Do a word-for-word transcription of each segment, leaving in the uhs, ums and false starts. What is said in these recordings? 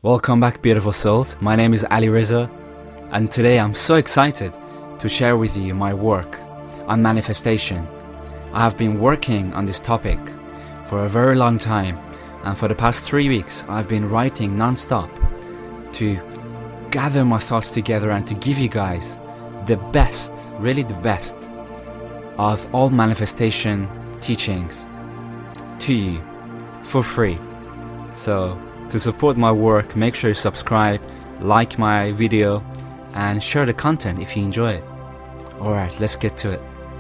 Welcome back, beautiful souls. My name is Ali Reza, and today I'm so excited to share with you my work on manifestation. I have been working on this topic for a very long time, and for the past three weeks I've been writing non-stop to gather my thoughts together and to give you guys the best, really the best of all manifestation teachings to you for free. So to support my work, make sure you subscribe, like my video, and share the content if you enjoy it. Alright, let's get to it.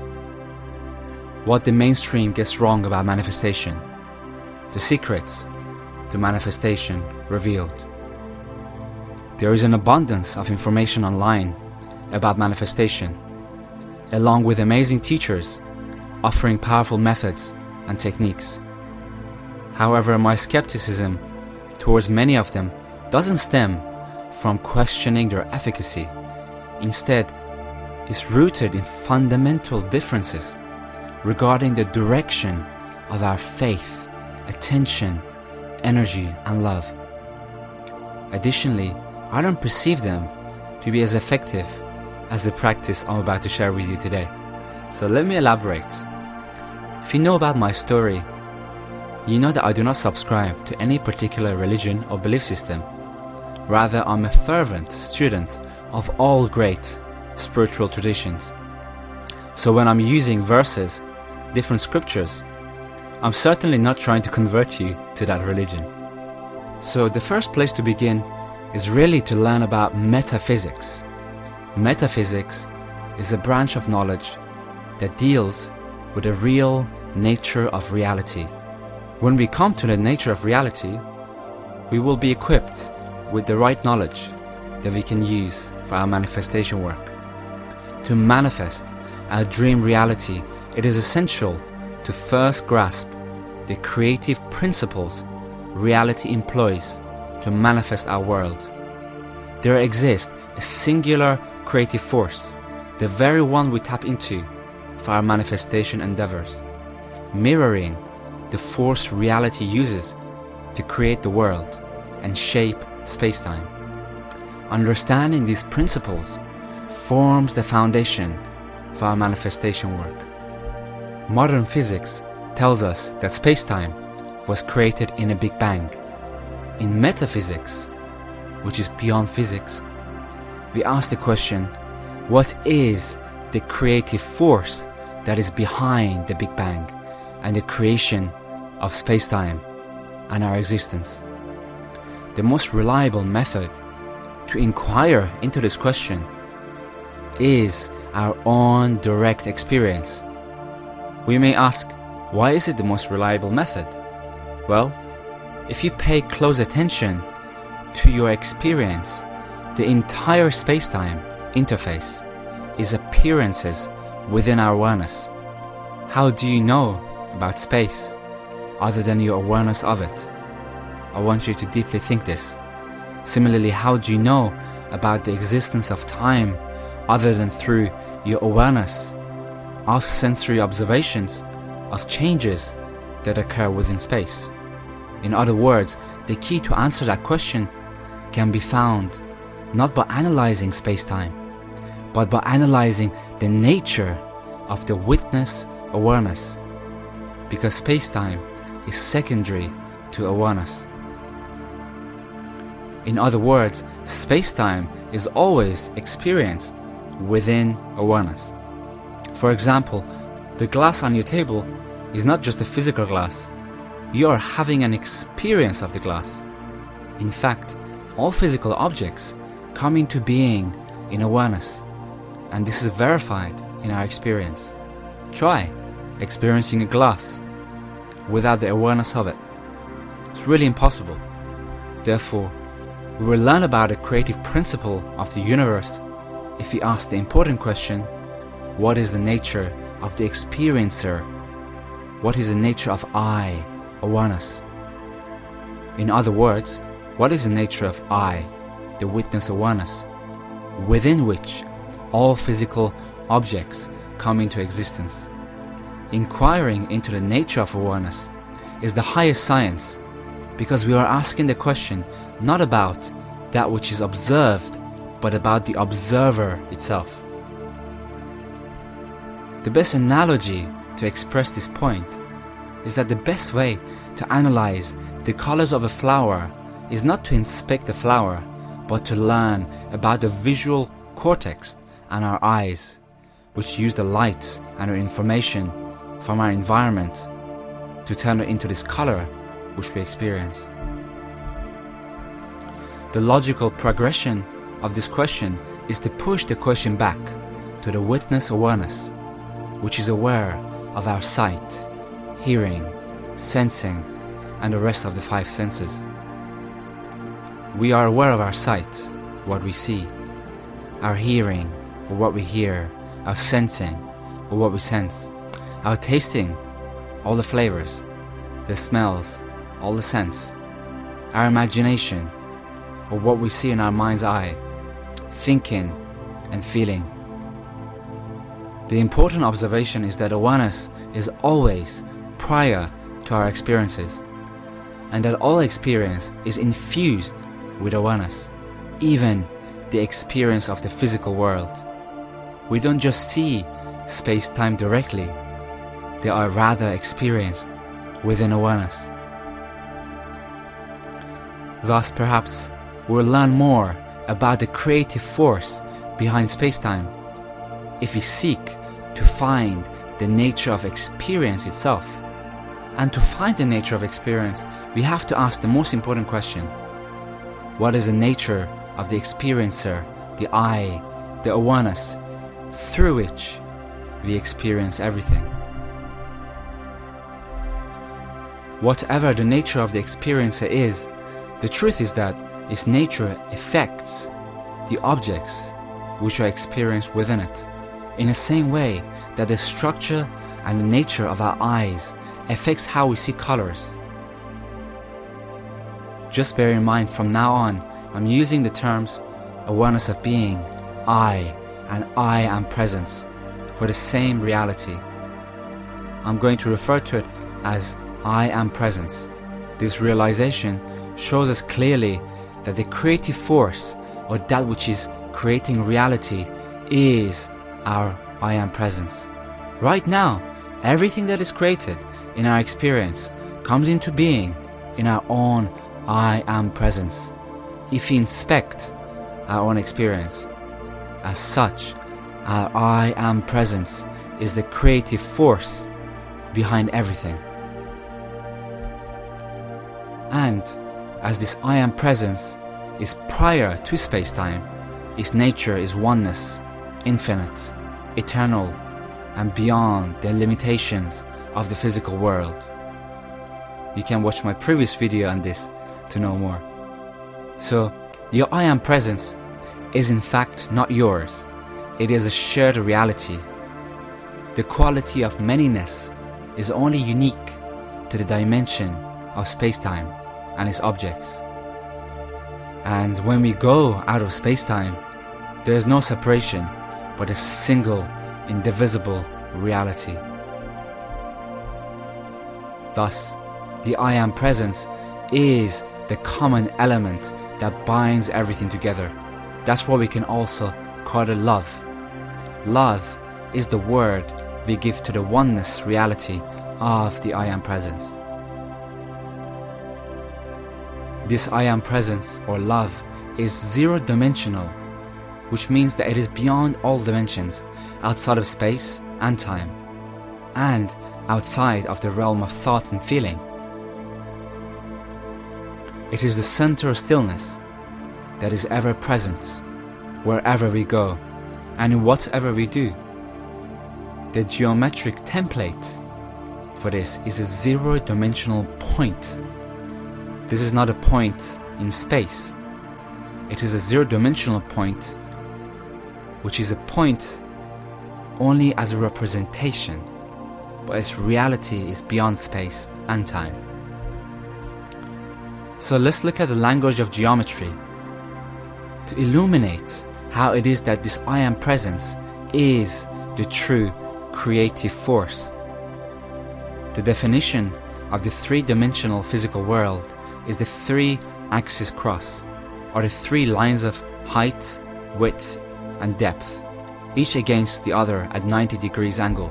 What the mainstream gets wrong about manifestation. The secrets to manifestation revealed. There is an abundance of information online about manifestation, along with amazing teachers offering powerful methods and techniques. However, my skepticism towards many of them doesn't stem from questioning their efficacy. Instead, it's rooted in fundamental differences regarding the direction of our faith, attention, energy, and love. Additionally, I don't perceive them to be as effective as the practice I'm about to share with you today. So let me elaborate. If you know about my story, you know that I do not subscribe to any particular religion or belief system. Rather, I'm a fervent student of all great spiritual traditions. So when I'm using verses, different scriptures, I'm certainly not trying to convert you to that religion. So the first place to begin is really to learn about metaphysics. Metaphysics is a branch of knowledge that deals with the real nature of reality. When we come to the nature of reality, we will be equipped with the right knowledge that we can use for our manifestation work. To manifest our dream reality, it is essential to first grasp the creative principles reality employs to manifest our world. There exists a singular creative force, the very one we tap into for our manifestation endeavors, mirroring the force reality uses to create the world and shape space-time. Understanding these principles forms the foundation for our manifestation work. Modern physics tells us that space-time was created in a Big Bang. In metaphysics, which is beyond physics, we ask the question, what is the creative force that is behind the Big Bang and the creation of space-time and our existence? The most reliable method to inquire into this question is our own direct experience. We may ask, why is it the most reliable method? Well, if you pay close attention to your experience, the entire space-time interface is appearances within our awareness. How do you know about space other than your awareness of it? I want you to deeply think this. Similarly, how do you know about the existence of time other than through your awareness of sensory observations of changes that occur within space? In other words, the key to answer that question can be found not by analyzing space-time, but by analyzing the nature of the witness awareness, because space-time is secondary to awareness. In other words, space-time is always experienced within awareness. For example, the glass on your table is not just a physical glass. You are having an experience of the glass. In fact, all physical objects come into being in awareness, and this is verified in our experience. Try experiencing a glass without the awareness of it. It's really impossible. Therefore, we will learn about the creative principle of the universe if we ask the important question, what is the nature of the experiencer? What is the nature of I, awareness? In other words, what is the nature of I, the witness awareness, within which all physical objects come into existence? Inquiring into the nature of awareness is the highest science because we are asking the question not about that which is observed, but about the observer itself. The best analogy to express this point is that the best way to analyze the colors of a flower is not to inspect the flower, but to learn about the visual cortex and our eyes, which use the lights and our information from our environment to turn it into this color which we experience. The logical progression of this question is to push the question back to the witness awareness, which is aware of our sight, hearing, sensing, and the rest of the five senses. We are aware of our sight, what we see, our hearing, or what we hear, our sensing, or what we sense, our tasting, all the flavors, the smells, all the scents, our imagination, or what we see in our mind's eye, thinking and feeling. The important observation is that awareness is always prior to our experiences, and that all experience is infused with awareness, even the experience of the physical world. We don't just see space-time directly, they are rather experienced within awareness. Thus, perhaps we'll learn more about the creative force behind space-time if we seek to find the nature of experience itself. And to find the nature of experience, we have to ask the most important question: what is the nature of the experiencer, the I, the awareness, through which we experience everything? Whatever the nature of the experiencer is, the truth is that its nature affects the objects which are experienced within it, in the same way that the structure and the nature of our eyes affects how we see colors. Just bear in mind, from now on, I'm using the terms awareness of being, I, and I am presence for the same reality. I'm going to refer to it as I am presence. This realization shows us clearly that the creative force, or that which is creating reality, is our I am presence. Right now, everything that is created in our experience comes into being in our own I am presence. If we inspect our own experience, as such, our I am presence is the creative force behind everything. And as this I am presence is prior to space-time, its nature is oneness, infinite, eternal, and beyond the limitations of the physical world. You can watch my previous video on this to know more. So, your I am presence is in fact not yours. It is a shared reality. The quality of manyness is only unique to the dimension of space-time and its objects. And when we go out of space-time, there is no separation, but a single, indivisible reality. Thus, the I am presence is the common element that binds everything together. That's why we can also call it love. Love is the word we give to the oneness reality of the I am presence. This I am presence, or love, is zero-dimensional, which means that it is beyond all dimensions, outside of space and time, and outside of the realm of thought and feeling. It is the center of stillness that is ever present wherever we go and in whatever we do. The geometric template for this is a zero-dimensional point. This is not a point in space. It is a zero-dimensional point, which is a point only as a representation, but its reality is beyond space and time. So let's look at the language of geometry to illuminate how it is that this I am presence is the true creative force. The definition of the three-dimensional physical world is the three-axis cross, or the three lines of height, width, and depth, each against the other at ninety degrees angle.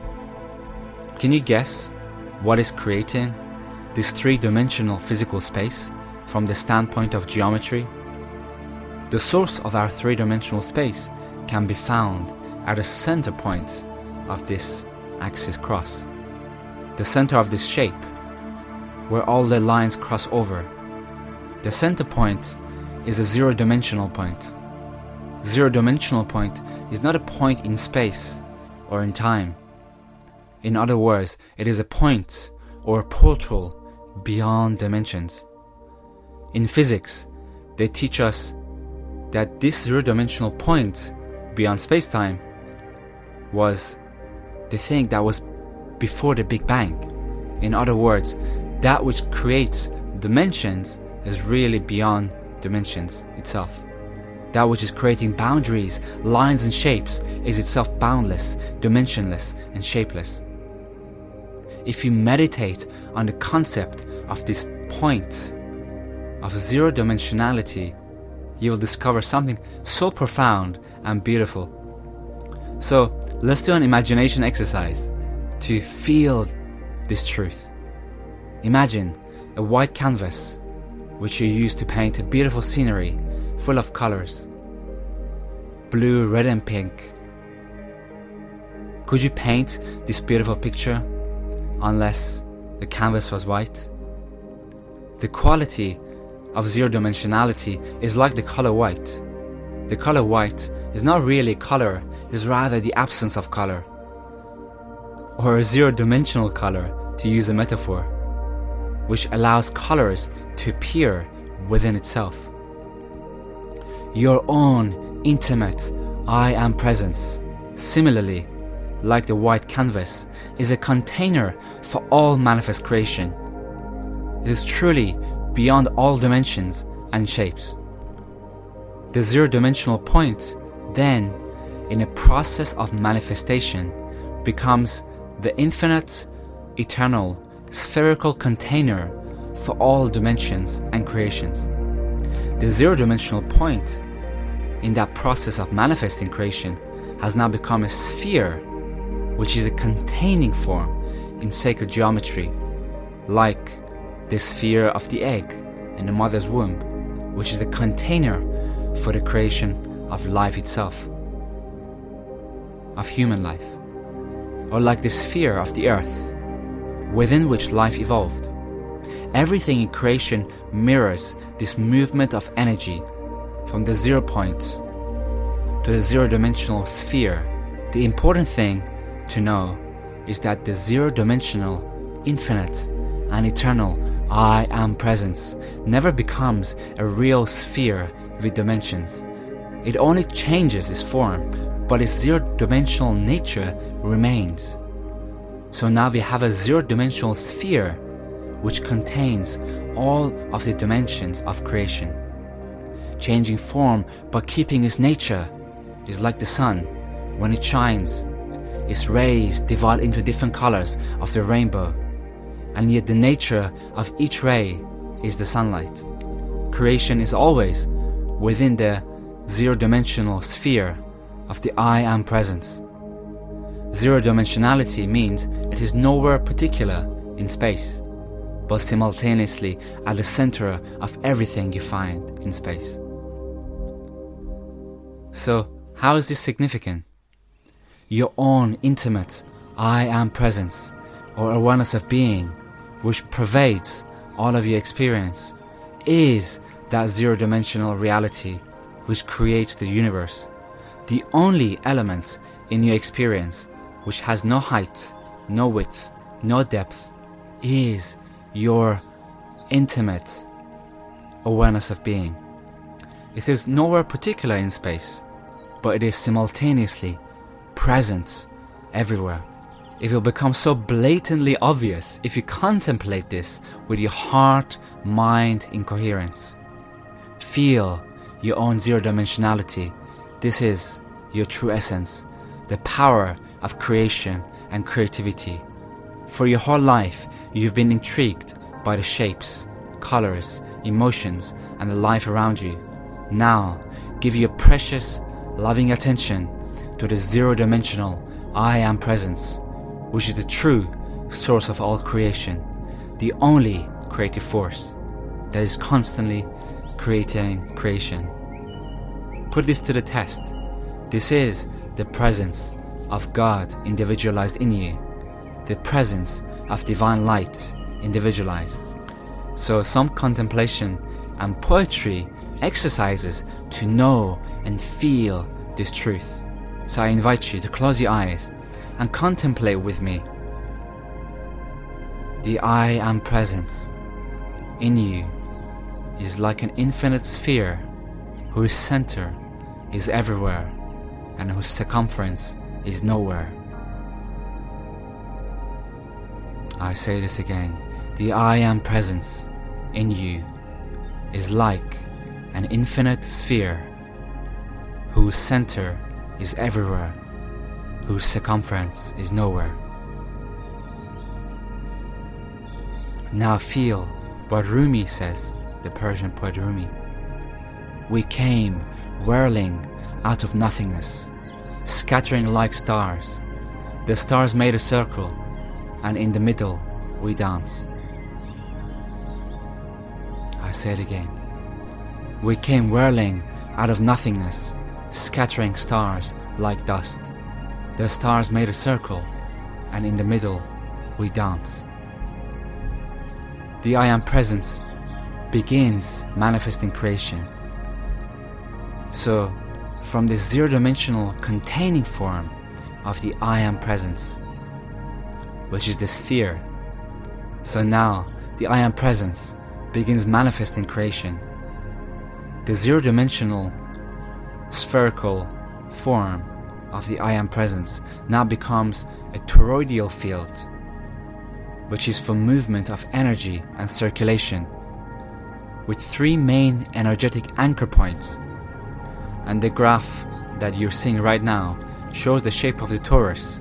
Can you guess what is creating this three-dimensional physical space from the standpoint of geometry? The source of our three-dimensional space can be found at the center point of this axis cross, the center of this shape, where all the lines cross over. The center point is a zero-dimensional point. Zero-dimensional point is not a point in space or in time. In other words, it is a point or a portal beyond dimensions. In physics, they teach us that this zero-dimensional point beyond space-time was the thing that was before the Big Bang. In other words, that which creates dimensions is really beyond dimensions itself. That which is creating boundaries, lines and shapes is itself boundless, dimensionless and shapeless. If you meditate on the concept of this point of zero dimensionality, you will discover something so profound and beautiful. So let's do an imagination exercise to feel this truth. Imagine a white canvas which you use to paint a beautiful scenery full of colors, blue, red and pink. Could you paint this beautiful picture unless the canvas was white? The quality of zero dimensionality is like the color white. The color white is not really color, it is rather the absence of color, or a zero dimensional color, to use a metaphor, which allows colors to appear within itself. Your own intimate I am presence, similarly, like the white canvas, is a container for all manifest creation. It is truly beyond all dimensions and shapes. The zero-dimensional point, then, in a process of manifestation, becomes the infinite, eternal, spherical container for all dimensions and creations. The zero-dimensional point, in that process of manifesting creation, has now become a sphere, which is a containing form in sacred geometry, like the sphere of the egg in the mother's womb, which is the container for the creation of life itself, of human life, or like the sphere of the earth, within which life evolved. Everything in creation mirrors this movement of energy from the zero point to the zero-dimensional sphere. The important thing to know is that the zero-dimensional, infinite, and eternal I am presence never becomes a real sphere with dimensions. It only changes its form, but its zero-dimensional nature remains. So now we have a zero-dimensional sphere which contains all of the dimensions of creation. Changing form but keeping its nature is like the sun. When it shines, its rays divide into different colors of the rainbow, and yet the nature of each ray is the sunlight. Creation is always within the zero-dimensional sphere of the I am presence. Zero-dimensionality means it is nowhere particular in space, but simultaneously at the center of everything you find in space. So, how is this significant? Your own intimate I am presence, or awareness of being, which pervades all of your experience, is that zero-dimensional reality which creates the universe. The only element in your experience which has no height, no width, no depth, is your intimate awareness of being. It is nowhere particular in space, but it is simultaneously present everywhere. It will become so blatantly obvious if you contemplate this with your heart, mind in coherence. Feel your own zero-dimensionality. This is your true essence, the power of creation and creativity. For your whole life, you've been intrigued by the shapes, colors, emotions, and the life around you. Now, give your precious, loving attention to the zero-dimensional I Am Presence, which is the true source of all creation, the only creative force that is constantly creating creation. Put this to the test. This is the presence of God individualized in you, the presence of divine light individualized. So some contemplation and poetry exercises to know and feel this truth. So I invite you to close your eyes and contemplate with me. The I Am Presence in you is like an infinite sphere whose center is everywhere and whose circumference is nowhere. I say this again. The I Am Presence in you is like an infinite sphere whose center is everywhere, whose circumference is nowhere. Now feel what Rumi says, the Persian poet Rumi. We came whirling out of nothingness, scattering like stars. The stars made a circle, and in the middle we dance. I say it again. We came whirling out of nothingness, scattering stars like dust. The stars made a circle, and in the middle we dance. The I Am Presence begins manifesting creation. So, from this zero-dimensional containing form of the I Am Presence, which is the sphere, so now the I Am Presence begins manifesting creation. The zero-dimensional spherical form of the I Am Presence now becomes a toroidal field, which is for movement of energy and circulation, with three main energetic anchor points. And the graph that you're seeing right now shows the shape of the torus,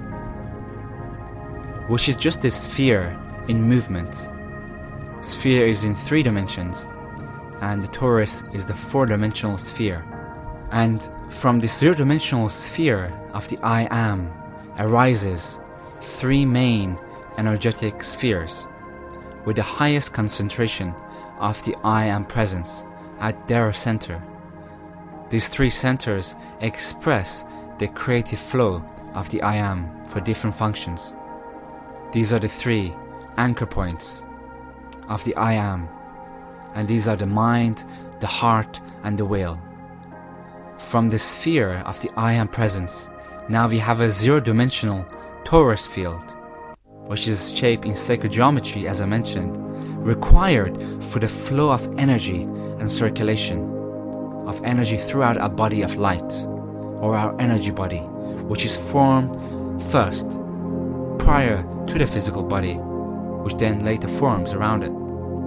which is just a sphere in movement. Sphere is in three dimensions, and the torus is the four-dimensional sphere. And from this zero-dimensional sphere of the I Am arises three main energetic spheres with the highest concentration of the I Am Presence at their center. These three centers express the creative flow of the I Am for different functions. These are the three anchor points of the I Am, and these are the mind, the heart, and the will. From the sphere of the I Am Presence, now we have a zero-dimensional torus field, which is shaped in sacred geometry, as I mentioned, required for the flow of energy and circulation of energy throughout our body of light, or our energy body, which is formed first prior to the physical body, which then later forms around it.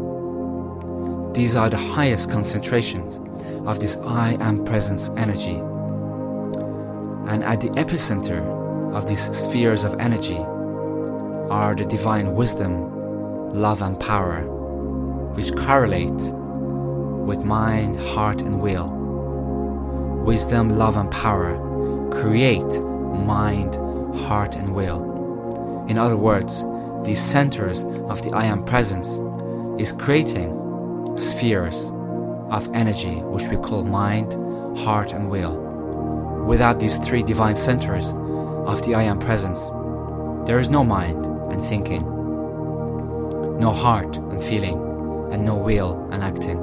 These are the highest concentrations of this I Am Presence energy. And at the epicenter of these spheres of energy are the divine wisdom, love and power, which correlate with mind, heart and will. Wisdom, love and power create mind, heart and will. In other words, these centers of the I Am Presence is creating spheres of energy which we call mind, heart and will. Without these three divine centers of the I Am Presence, there is no mind and thinking, no heart and feeling, and no will and acting.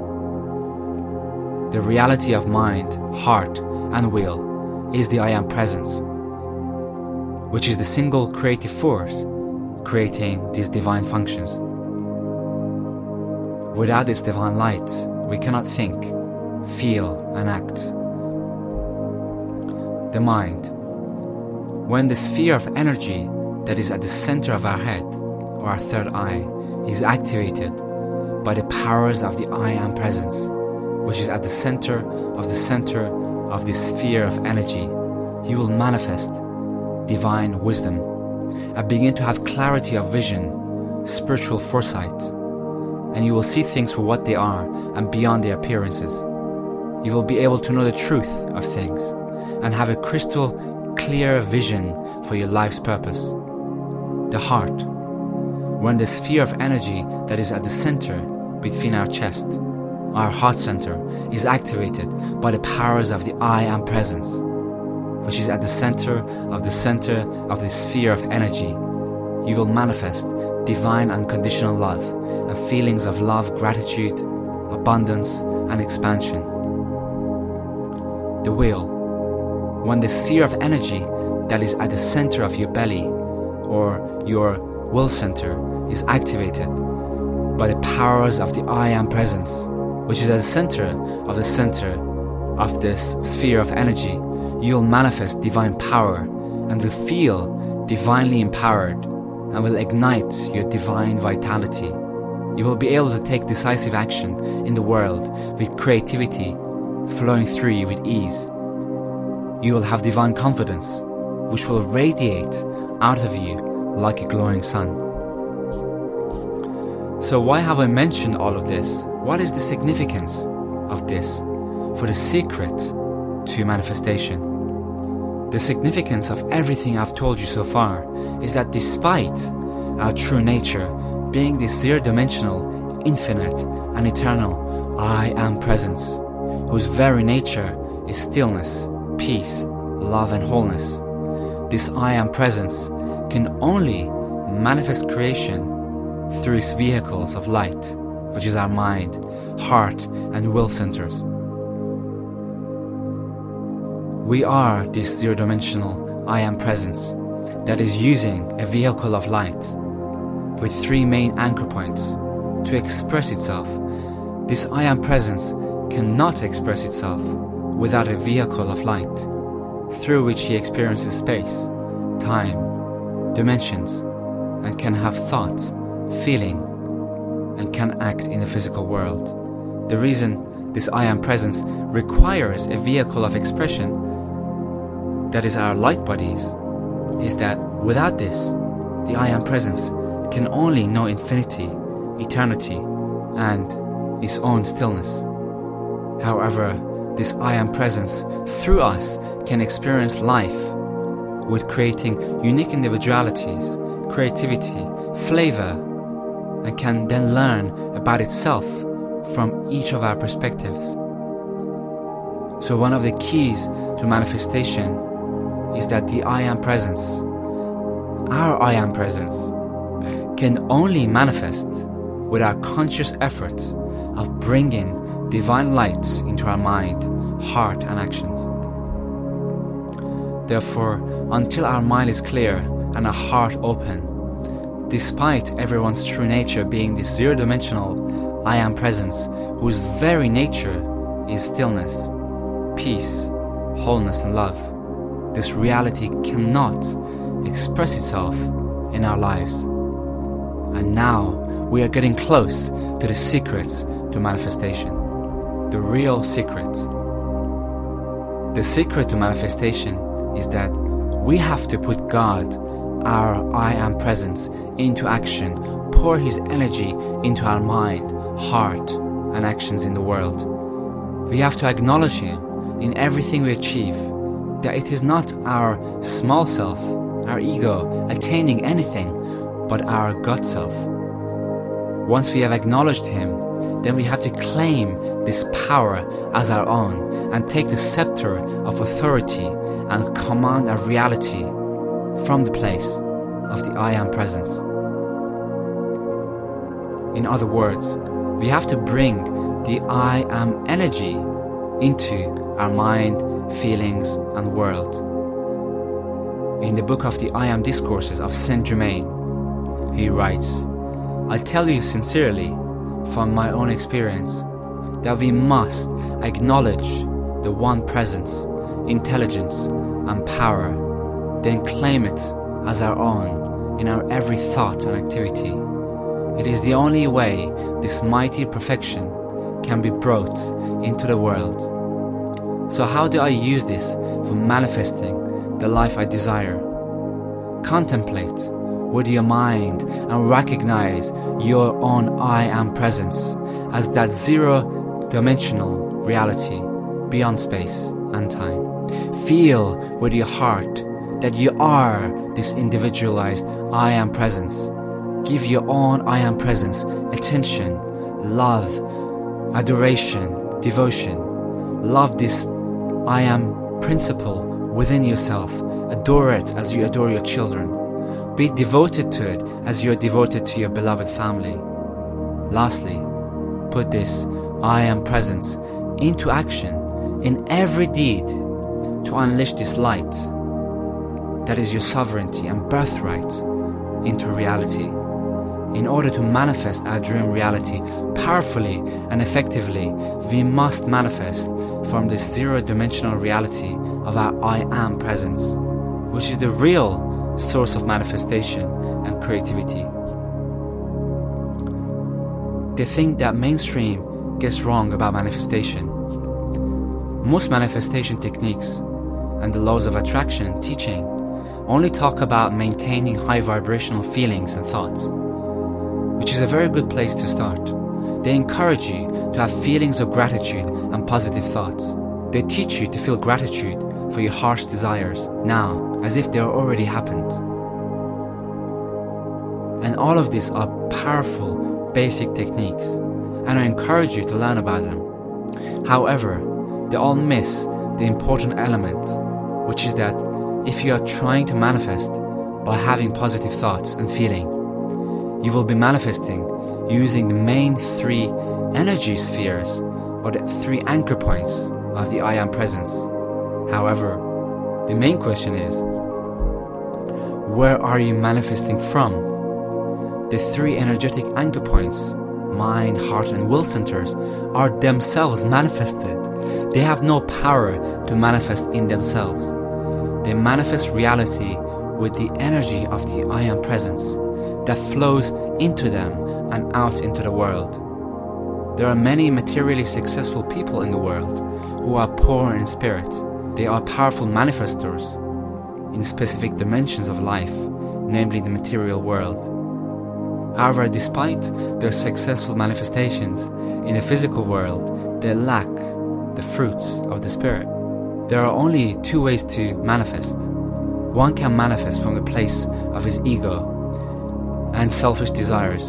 The reality of mind, heart and will is the I Am Presence, which is the single creative force creating these divine functions. Without this divine light, we cannot think, feel and act. The mind. When the sphere of energy that is at the center of our head, or our third eye, is activated by the powers of the I Am Presence, which is at the center of the center of this sphere of energy, you will manifest divine wisdom and begin to have clarity of vision, spiritual foresight, and you will see things for what they are and beyond their appearances. You will be able to know the truth of things and have a crystal clear vision for your life's purpose. The heart, when the sphere of energy that is at the center between our chest, our heart center, is activated by the powers of the I Am Presence, which is at the center of the center of the sphere of energy, you will manifest divine unconditional love and feelings of love, gratitude, abundance, and expansion. The will, when the sphere of energy that is at the center of your belly or your will center is activated by the powers of the I Am Presence, which is at the center of the center of this sphere of energy, you will manifest divine power and will feel divinely empowered and will ignite your divine vitality. You will be able to take decisive action in the world with creativity flowing through you with ease. You will have divine confidence, which will radiate out of you like a glowing sun. So why have I mentioned all of this? What is the significance of this for the secret to manifestation? The significance of everything I've told you so far is that despite our true nature being this zero-dimensional, infinite and eternal I Am Presence, whose very nature is stillness, peace, love and wholeness, this I Am Presence can only manifest creation through its vehicles of light, which is our mind, heart and will centers. We are this zero-dimensional I Am Presence that is using a vehicle of light with three main anchor points to express itself. This I Am Presence cannot express itself without a vehicle of light through which he experiences space, time, dimensions, and can have thought, feeling, and can act in the physical world. The reason this I Am Presence requires a vehicle of expression, that is our light bodies, is that without this, the I Am Presence can only know infinity, eternity, and its own stillness. However, this I Am Presence through us can experience life with creating unique individualities, creativity, flavor, and can then learn about itself from each of our perspectives. So one of the keys to manifestation is that the I Am Presence, our I Am Presence, can only manifest with our conscious effort of bringing divine light into our mind, heart and actions. Therefore, until our mind is clear and our heart open, despite everyone's true nature being this zero-dimensional I Am Presence, whose very nature is stillness, peace, wholeness and love, this reality cannot express itself in our lives. And now we are getting close to the secrets to manifestation, the real secret. The secret to manifestation is that we have to put God, our I Am Presence, into action, pour His energy into our mind, heart, and actions in the world. We have to acknowledge Him in everything we achieve, that it is not our small self, our ego, attaining anything, but our God self. Once we have acknowledged Him, then we have to claim this power as our own and take the scepter of authority and command our reality from the place of the I Am Presence. In other words, we have to bring the I Am energy into our mind, feelings, and world. In the book of the I Am Discourses of Saint Germain, he writes, "I tell you sincerely, from my own experience, that we must acknowledge the one presence, intelligence, and power, then claim it as our own in our every thought and activity. It is the only way this mighty perfection can be brought into the world. So how do I use this for manifesting the life I desire? Contemplate with your mind and recognize your own I am presence as that zero-dimensional reality beyond space and time. Feel with your heart that you are this individualized I am presence. Give your own I am presence attention, love, adoration, devotion. Love this I am principle within yourself. Adore it as you adore your children. Be devoted to it as you are devoted to your beloved family. Lastly, put this I am presence into action in every deed to unleash this light that is your sovereignty and birthright into reality. In order to manifest our dream reality powerfully and effectively, we must manifest from this zero-dimensional reality of our I am presence, which is the real source of manifestation and creativity. The thing that mainstream gets wrong about manifestation. Most manifestation techniques and the laws of attraction teaching only talk about maintaining high vibrational feelings and thoughts, which is a very good place to start. They encourage you to have feelings of gratitude and positive thoughts. They teach you to feel gratitude for your harsh desires now, as if they already happened. And all of these are powerful, basic techniques, and I encourage you to learn about them. However, they all miss the important element, which is that if you are trying to manifest by having positive thoughts and feeling, you will be manifesting using the main three energy spheres or the three anchor points of the I am presence. However, the main question is, where are you manifesting from? The three energetic anchor points, mind, heart and will centers, are themselves manifested. They have no power to manifest in themselves. They manifest reality with the energy of the I am presence that flows into them and out into the world. There are many materially successful people in the world who are poor in spirit. They are powerful manifestors in specific dimensions of life, namely the material world. However, despite their successful manifestations in the physical world, they lack the fruits of the spirit. There are only two ways to manifest. One can manifest from the place of his ego and selfish desires,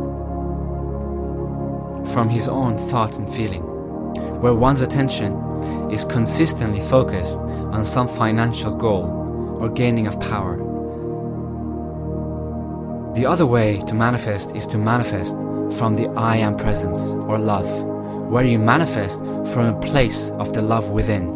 from his own thought and feeling, where one's attention is consistently focused on some financial goal or gaining of power. The other way to manifest is to manifest from the I am presence or love, where you manifest from a place of the love within.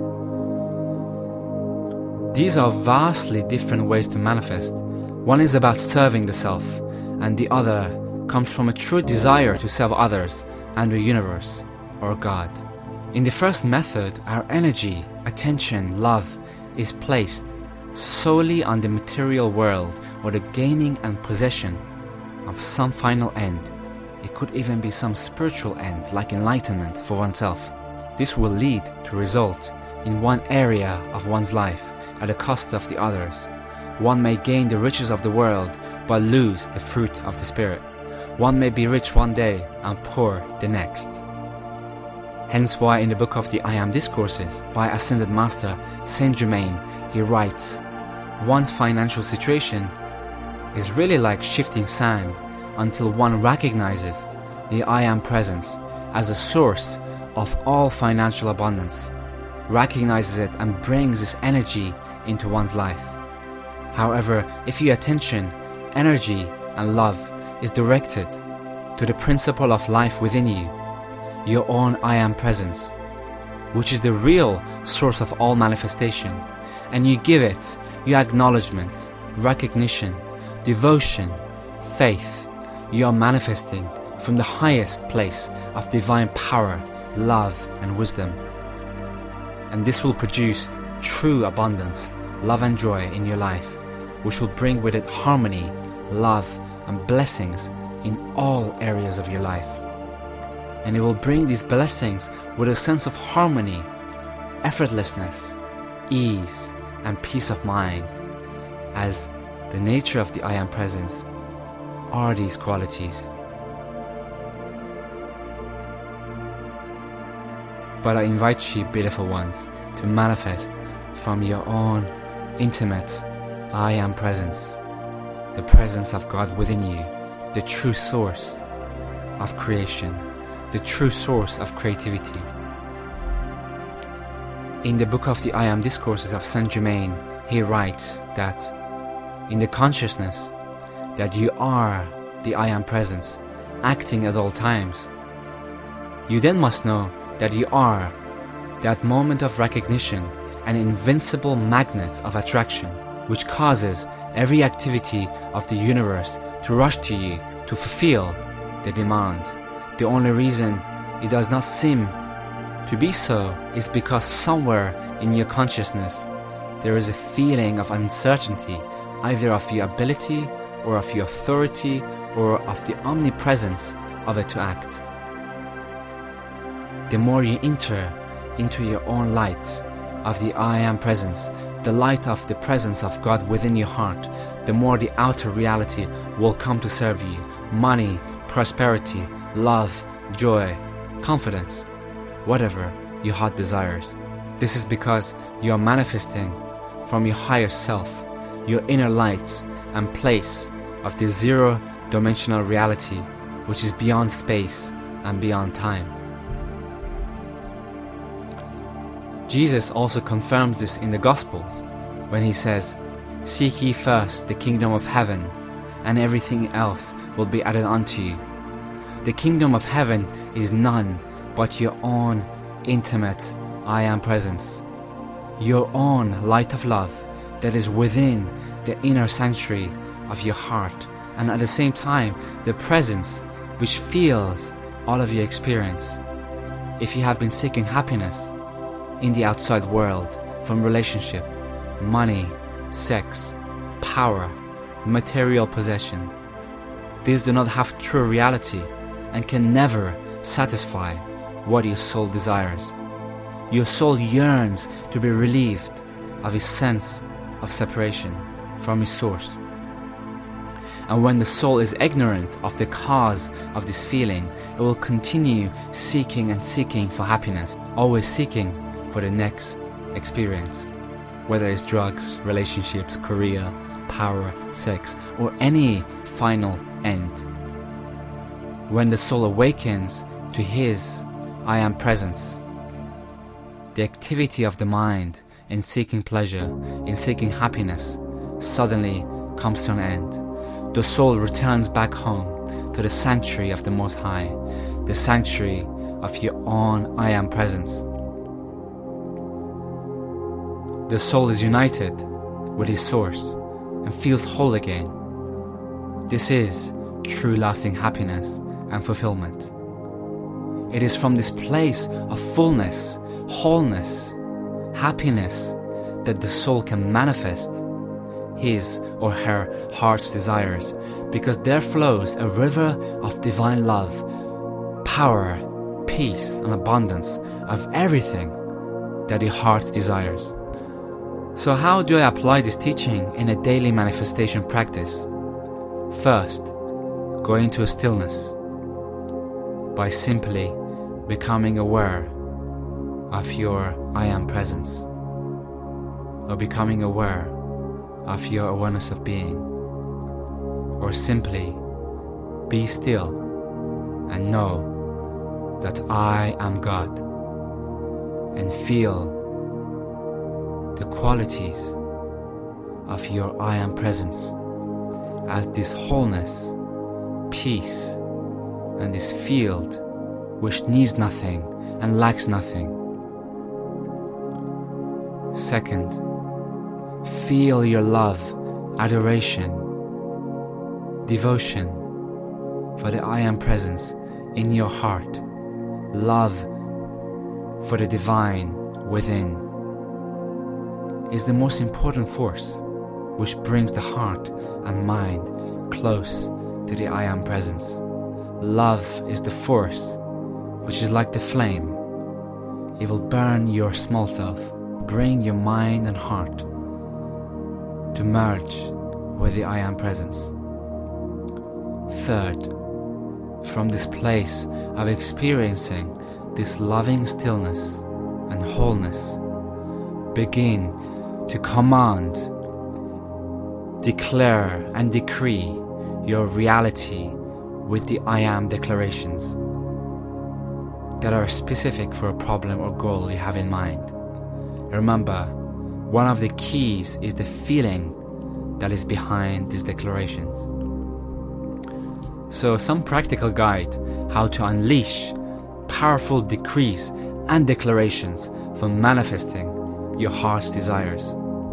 These are vastly different ways to manifest. One is about serving the self, and the other comes from a true desire to serve others and the universe or God. In the first method, our energy, attention, love is placed solely on the material world or the gaining and possession of some final end. It could even be some spiritual end like enlightenment for oneself. This will lead to result in one area of one's life at the cost of the others. One may gain the riches of the world but lose the fruit of the spirit. One may be rich one day and poor the next. Hence why in the book of the I Am Discourses by Ascended Master Saint Germain, he writes, one's financial situation is really like shifting sand until one recognizes the I Am presence as a source of all financial abundance, recognizes it and brings this energy into one's life. However, if your attention, energy and love is directed to the principle of life within you, your own I Am presence, which is the real source of all manifestation, and you give it your acknowledgement, recognition, devotion, faith, you are manifesting from the highest place of divine power, love and wisdom. And this will produce true abundance, love and joy in your life, which will bring with it harmony, love and blessings in all areas of your life. And it will bring these blessings with a sense of harmony, effortlessness, ease and peace of mind, as The nature of the I Am Presence are these qualities. But I invite you, beautiful ones, to manifest from your own intimate I Am Presence, the presence of God within you, the true source of creation, the true source of creativity. In the book of the I Am Discourses of Saint Germain, he writes that in the consciousness that you are the I Am Presence, acting at all times, you then must know that you are that moment of recognition, an invincible magnet of attraction, which causes every activity of the universe to rush to you to fulfill the demand. The only reason it does not seem to be so is because somewhere in your consciousness there is a feeling of uncertainty, either of your ability or of your authority or of the omnipresence of it to act. The more you enter into your own light of the I Am Presence, the light of the presence of God within your heart, the more the outer reality will come to serve you. Money, prosperity, love, joy, confidence, whatever your heart desires. This is because you are manifesting from your higher self, your inner light and place of the zero-dimensional reality which is beyond space and beyond time. Jesus also confirms this in the Gospels when he says, "Seek ye first the kingdom of heaven, and everything else will be added unto you." The kingdom of heaven is none but your own intimate I Am Presence, your own light of love that is within the inner sanctuary of your heart, and at the same time the presence which fills all of your experience. If you have been seeking happiness in the outside world from relationship, money, sex, power, material possession, these do not have true reality and can never satisfy what your soul desires. Your soul yearns to be relieved of his sense of separation from his source. And when the soul is ignorant of the cause of this feeling, it will continue seeking and seeking for happiness, always seeking for the next experience, whether it's drugs, relationships, career, power, sex, or any final end. When the soul awakens to his I Am Presence, the activity of the mind in seeking pleasure, in seeking happiness, suddenly comes to an end. The soul returns back home to the sanctuary of the Most High, the sanctuary of your own I Am Presence. The soul is united with his source and feels whole again. This is true lasting happiness and fulfillment. It is from this place of fullness, wholeness, happiness that the soul can manifest his or her heart's desires, because there flows a river of divine love, power, peace and abundance of everything that the heart desires. So how do I apply this teaching in a daily manifestation practice? First, go into a stillness by simply becoming aware of your I Am Presence, or becoming aware of your awareness of being, or simply be still and know that I am God, and feel the qualities of your I Am Presence as this wholeness, peace, and this field which needs nothing and lacks nothing. Second, feel your love, adoration, devotion for the I Am Presence in your heart, love for the divine within is the most important force which brings the heart and mind close to the I Am Presence. Love is the force which is like the flame. It will burn your small self, bring your mind and heart to merge with the I Am presence. Third, from this place of experiencing this loving stillness and wholeness, begin to command, declare and decree your reality with the I Am declarations that are specific for a problem or goal you have in mind. Remember, one of the keys is the feeling that is behind these declarations. So some practical guide how to unleash powerful decrees and declarations for manifesting your heart's desires.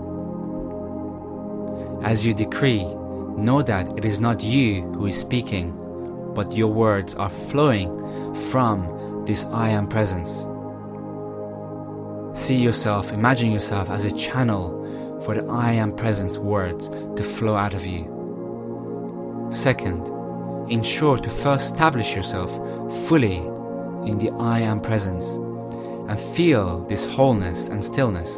As you decree, know that it is not you who is speaking, but your words are flowing from this I Am presence. See yourself, imagine yourself as a channel for the I Am presence words to flow out of you. Second, ensure to first establish yourself fully in the I Am presence and feel this wholeness and stillness.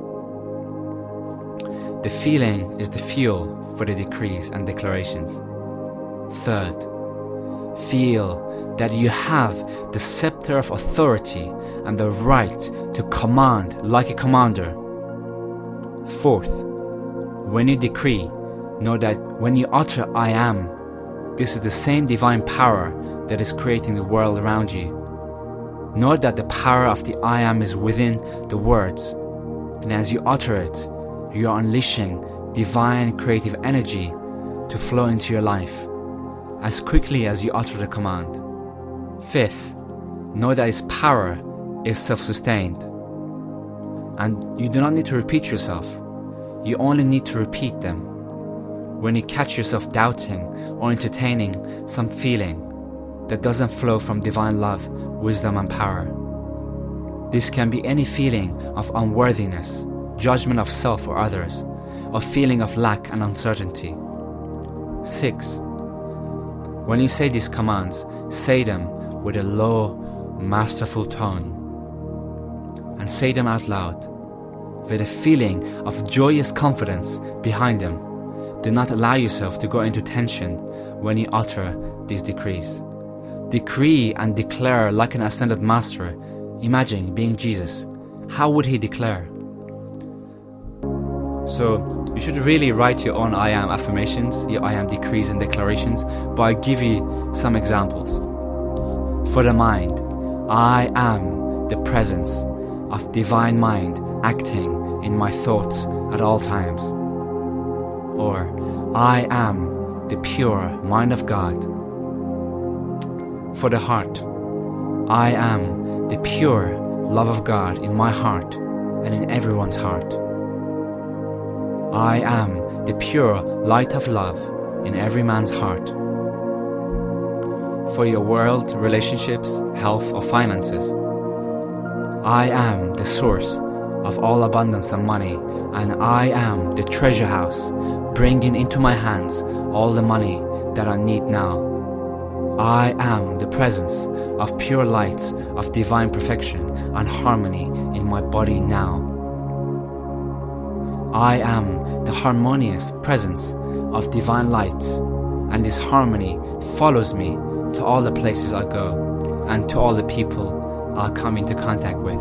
The feeling is the fuel for the decrees and declarations. Third, feel that you have the scepter of authority and the right to command like a commander. Fourth, when you decree, know that when you utter I Am, this is the same divine power that is creating the world around you. Know that the power of the I Am is within the words, and as you utter it, you are unleashing divine creative energy to flow into your life as quickly as you utter the command. Fifth, know that its power is self-sustained, and you do not need to repeat yourself. You only need to repeat them. When you catch yourself doubting or entertaining some feeling that doesn't flow from divine love, wisdom and power. This can be any feeling of unworthiness, judgment of self or others, or feeling of lack and uncertainty. Six, when you say these commands, say them with a low, masterful tone, and say them out loud with a feeling of joyous confidence behind them. Do not allow yourself to go into tension when you utter these decrees. Decree and declare like an ascended master. Imagine being Jesus. How would he declare? So you should really write your own I Am affirmations, your I Am decrees and declarations, but I'll give you some examples. For the mind, I am the presence of divine mind acting in my thoughts at all times. Or, I am the pure mind of God. For the heart, I am the pure love of God in my heart and in everyone's heart. I am the pure light of love in every man's heart. For your world, relationships, health or finances, I am the source of all abundance and money, and I am the treasure house, bringing into my hands all the money that I need now. I am the presence of pure light, of divine perfection and harmony in my body now. I am the harmonious presence of divine light, and this harmony follows me to all the places I go and to all the people I'll come into contact with.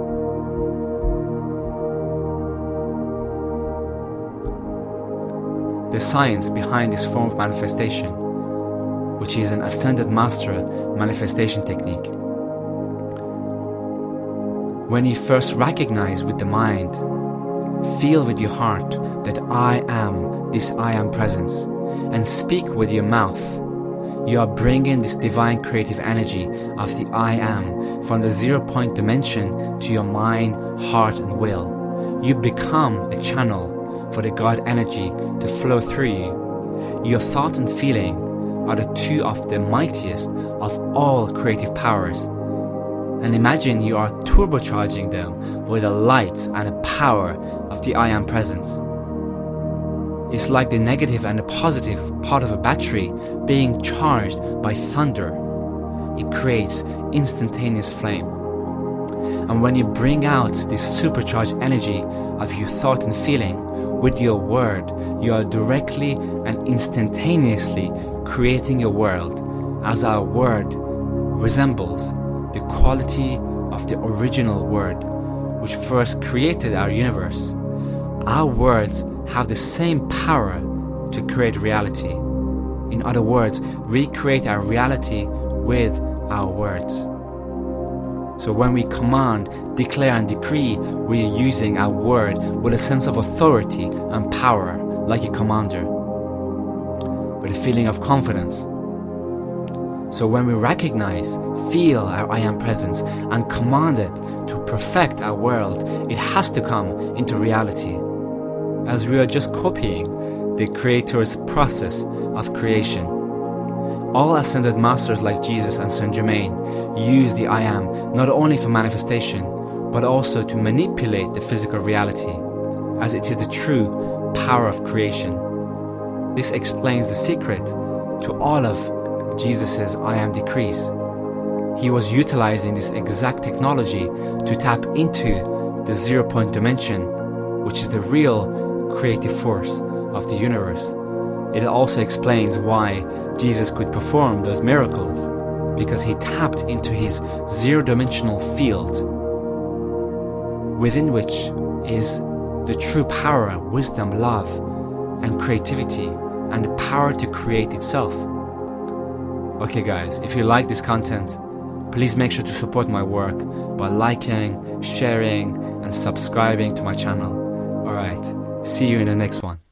The science behind this form of manifestation, which is an ascended master manifestation technique. When you first recognize with the mind, feel with your heart that I am this I Am presence, and speak with your mouth, you are bringing this divine creative energy of the I Am from the zero point dimension to your mind, heart and will. You become a channel for the God energy to flow through you. Your thought and feeling are the two of the mightiest of all creative powers. And imagine you are turbocharging them with the light and the power of the I Am presence. It's like the negative and the positive part of a battery being charged by thunder. It creates instantaneous flame. And when you bring out this supercharged energy of your thought and feeling, with your word, you are directly and instantaneously creating a world, as our word resembles the quality of the original word, which first created our universe. Our words have the same power to create reality. In other words, we create our reality with our words. So when we command, declare and decree, we are using our word with a sense of authority and power, like a commander, with a feeling of confidence. So when we recognize, feel our I am presence and command it to perfect our world, it has to come into reality, as we are just copying the Creator's process of creation. All ascended masters like Jesus and Saint Germain use the I am not only for manifestation, but also to manipulate the physical reality, as it is the true power of creation. This explains the secret to all of Jesus' I am decrees. He was utilizing this exact technology to tap into the zero-point dimension, which is the real creative force of the universe. It also explains why Jesus could perform those miracles, because he tapped into his zero-dimensional field, within which is the true power, wisdom, love, and creativity, and the power to create itself. Okay guys, if you like this content, please make sure to support my work by liking, sharing, and subscribing to my channel. Alright, see you in the next one.